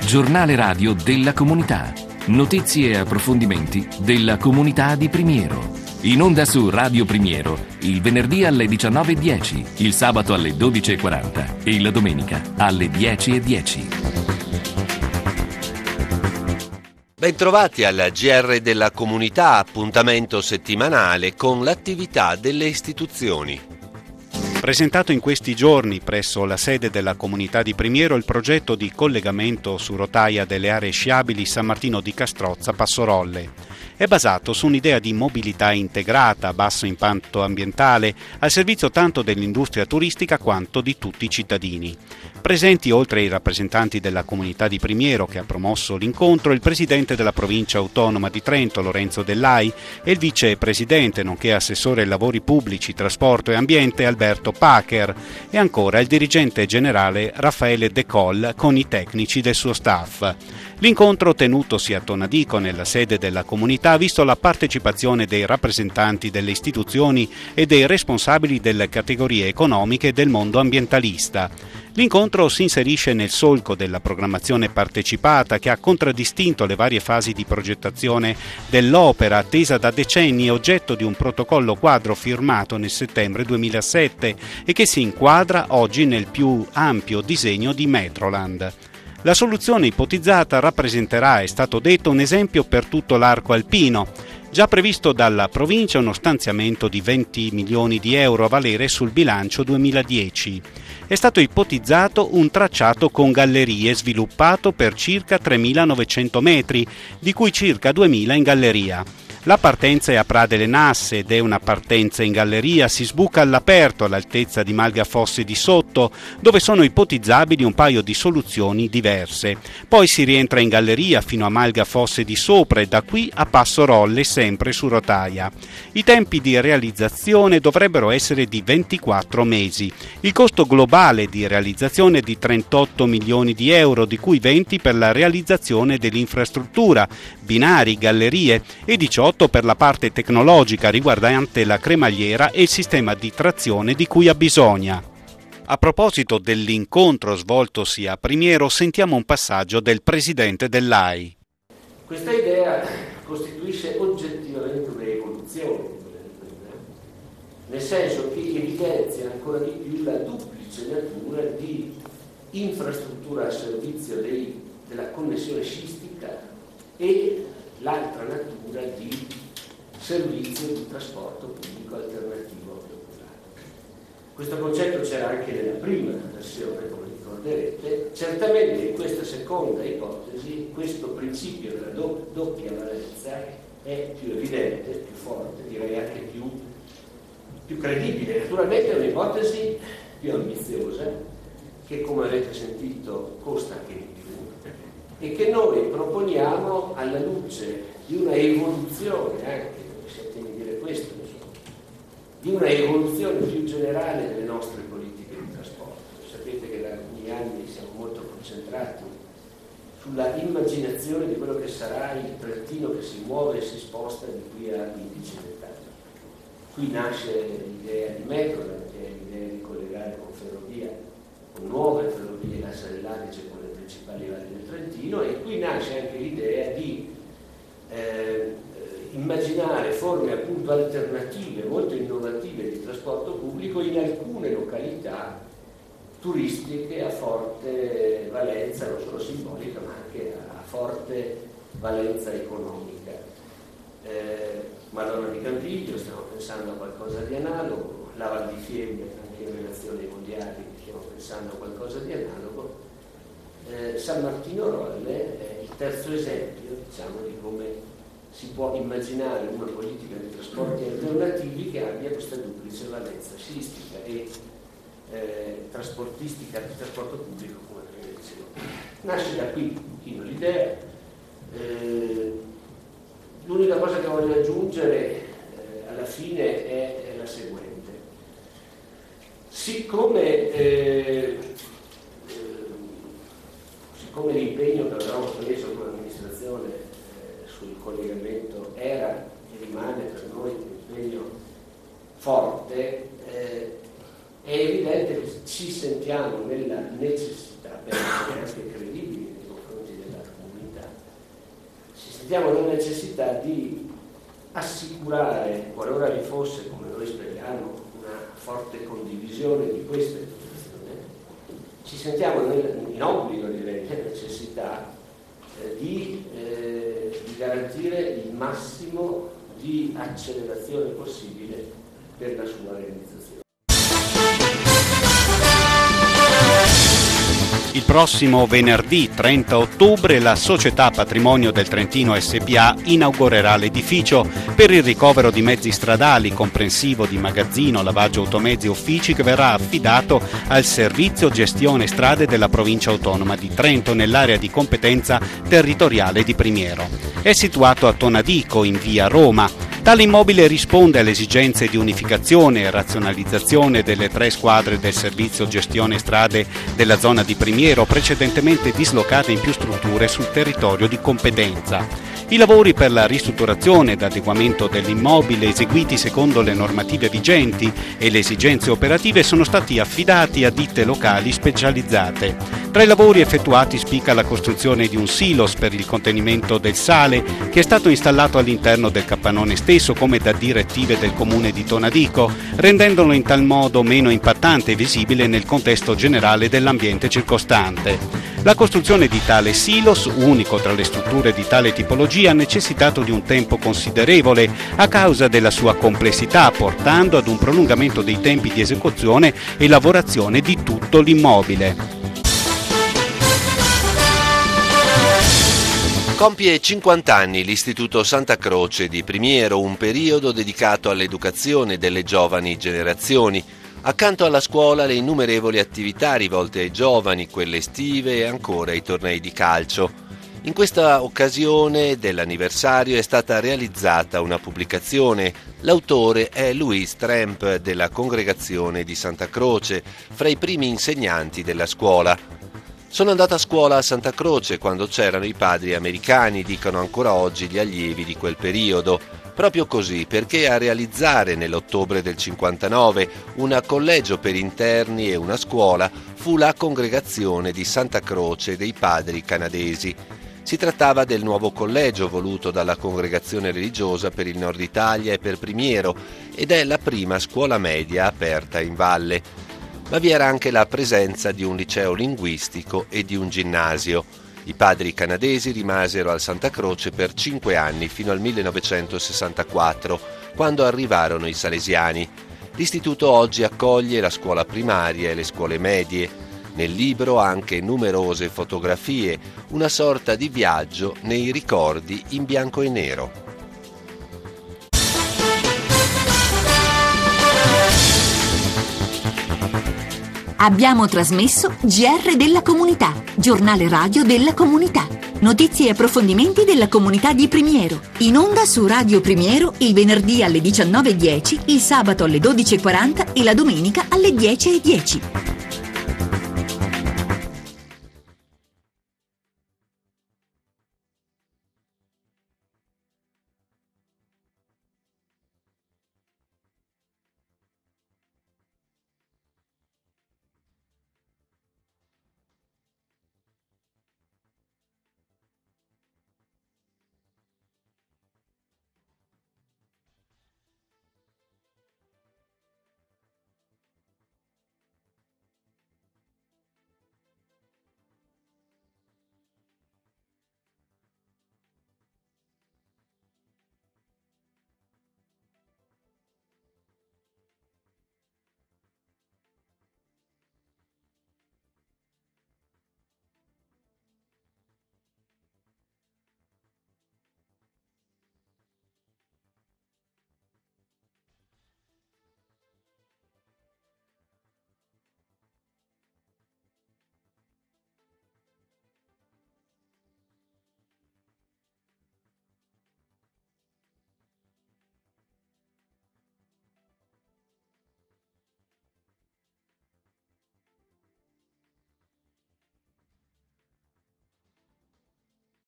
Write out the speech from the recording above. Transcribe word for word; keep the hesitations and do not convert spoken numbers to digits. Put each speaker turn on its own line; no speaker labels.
giornale radio della comunità. Notizie e approfondimenti della comunità di Primiero. In onda su Radio Primiero, il venerdì alle diciannove e dieci, il sabato alle dodici e quaranta e la domenica alle dieci e dieci.
Bentrovati al G R della comunità, appuntamento settimanale con l'attività delle istituzioni.
Presentato in questi giorni presso la sede della comunità di Primiero il progetto di collegamento su rotaia delle aree sciabili San Martino di Castrozza Passorolle. È basato su un'idea di mobilità integrata a basso impatto ambientale al servizio tanto dell'industria turistica quanto di tutti i cittadini. Presenti, oltre ai rappresentanti della comunità di Primiero che ha promosso l'incontro, il presidente della provincia autonoma di Trento Lorenzo Dellai e il vicepresidente nonché assessore ai lavori pubblici, trasporto e ambiente Alberto Pacher e ancora il dirigente generale Raffaele De Coll con i tecnici del suo staff. L'incontro tenutosi a Tonadico nella sede della comunità ha visto la partecipazione dei rappresentanti delle istituzioni e dei responsabili delle categorie economiche del mondo ambientalista. L'incontro si inserisce nel solco della programmazione partecipata che ha contraddistinto le varie fasi di progettazione dell'opera attesa da decenni e oggetto di un protocollo quadro firmato nel settembre duemilasette e che si inquadra oggi nel più ampio disegno di Metroland. La soluzione ipotizzata rappresenterà, è stato detto, un esempio per tutto l'arco alpino. Già previsto dalla provincia uno stanziamento di venti milioni di euro a valere sul bilancio duemiladieci. È stato ipotizzato un tracciato con gallerie sviluppato per circa tremilanovecento metri, di cui circa duemila in galleria. La partenza è a Pra delle Nasse ed è una partenza in galleria, si sbuca all'aperto all'altezza di Malga Fosse di Sotto, dove sono ipotizzabili un paio di soluzioni diverse. Poi si rientra in galleria fino a Malga Fosse di Sopra e da qui a Passorolle sempre su rotaia. I tempi di realizzazione dovrebbero essere di ventiquattro mesi. Il costo globale di realizzazione è di trentotto milioni di euro, di cui venti per la realizzazione dell'infrastruttura, binari, gallerie e diciotto per la parte tecnologica riguardante la cremagliera e il sistema di trazione di cui ha bisogno. A proposito dell'incontro svoltosi a Primiero, sentiamo un passaggio del presidente dell'A I.
Questa idea costituisce oggettivamente un'evoluzione, nel senso che evidenzia ancora di più la duplice natura di infrastruttura a servizio dei, della connessione sciistica e l'altra natura di servizio di trasporto pubblico alternativo. Questo concetto c'era anche nella prima versione, come ricorderete. Certamente in questa seconda ipotesi questo principio della do- doppia valenza è più evidente, più forte, direi anche più, più credibile. Naturalmente è un'ipotesi più ambiziosa che, come avete sentito, costa anche di più e che noi proponiamo alla luce di una evoluzione, anche, lasciatemi dire questo, insomma, di una evoluzione più generale delle nostre politiche di trasporto. Sapete che da alcuni anni siamo molto concentrati sulla immaginazione di quello che sarà il Trentino che si muove e si sposta di qui a quindici vent'anni. Qui nasce l'idea di Metroland, che è l'idea di collegare con ferrovia, con nuove ferrovie la Sarellanice con le principali valli del Trentino, e qui nasce anche l'idea di eh, immaginare forme appunto alternative, molto innovative di trasporto pubblico in alcune località turistiche a forte valenza, non solo simbolica, ma anche a forte valenza economica. Eh, Madonna di Campiglio, stiamo pensando a qualcosa di analogo, la Val di Fiemme, anche in relazione ai mondiali, stiamo pensando a qualcosa di analogo. Eh, San Martino Rolle è il terzo esempio, diciamo, di come si può immaginare una politica di trasporti alternativi che abbia questa duplice valenza sciistica e eh, trasportistica, di trasporto pubblico, come prima dicevo. Nasce da qui un pochino l'idea. Eh, l'unica cosa che voglio aggiungere eh, alla fine è, è la seguente. Siccome eh, Come l'impegno che avevamo preso con l'amministrazione eh, sul collegamento era e rimane per noi un impegno forte, eh, è evidente che ci sentiamo nella necessità, per essere anche credibili nei confronti sentiamo la necessità di assicurare, qualora vi fosse, come noi speriamo, una forte condivisione di questa istituzione, ci sentiamo in obbligo, direi, la necessità eh, di, eh, di garantire il massimo di accelerazione possibile per la sua realizzazione.
Il prossimo venerdì trenta ottobre la Società Patrimonio del Trentino S P A inaugurerà l'edificio per il ricovero di mezzi stradali, comprensivo di magazzino, lavaggio automezzi e uffici, che verrà affidato al Servizio Gestione Strade della Provincia Autonoma di Trento nell'area di competenza territoriale di Primiero. È situato a Tonadico, in via Roma. Tale immobile risponde alle esigenze di unificazione e razionalizzazione delle tre squadre del Servizio Gestione Strade della zona di Primiero, precedentemente dislocate in più strutture sul territorio di competenza. I lavori per la ristrutturazione ed adeguamento dell'immobile, eseguiti secondo le normative vigenti e le esigenze operative, sono stati affidati a ditte locali specializzate. Tra i lavori effettuati spicca la costruzione di un silos per il contenimento del sale, che è stato installato all'interno del capannone stesso come da direttive del comune di Tonadico, rendendolo in tal modo meno impattante e visibile nel contesto generale dell'ambiente circostante. La costruzione di tale silos, unico tra le strutture di tale tipologia, ha necessitato di un tempo considerevole a causa della sua complessità, portando ad un prolungamento dei tempi di esecuzione e lavorazione di tutto l'immobile.
Compie cinquanta anni l'Istituto Santa Croce di Primiero, un periodo dedicato all'educazione delle giovani generazioni. Accanto alla scuola le innumerevoli attività rivolte ai giovani, quelle estive e ancora i tornei di calcio. In questa occasione dell'anniversario è stata realizzata una pubblicazione. L'autore è Louis Tremp della Congregazione di Santa Croce, fra i primi insegnanti della scuola. Sono andata a scuola a Santa Croce quando c'erano i padri americani, dicono ancora oggi gli allievi di quel periodo. Proprio così, perché a realizzare nell'ottobre del cinquantanove un collegio per interni e una scuola fu la Congregazione di Santa Croce dei Padri Canadesi. Si trattava del nuovo collegio voluto dalla Congregazione religiosa per il Nord Italia e per Primiero, ed è la prima scuola media aperta in valle. Ma vi era anche la presenza di un liceo linguistico e di un ginnasio. I padri canadesi rimasero al Santa Croce per cinque anni, fino al millenovecentosessantaquattro, quando arrivarono i salesiani. L'istituto oggi accoglie la scuola primaria e le scuole medie. Nel libro anche numerose fotografie, una sorta di viaggio nei ricordi in bianco e nero.
Abbiamo trasmesso G R della Comunità, giornale radio della comunità. Notizie e approfondimenti della comunità di Primiero. In onda su Radio Primiero il venerdì alle diciannove e dieci, il sabato alle dodici e quaranta e la domenica alle dieci e dieci.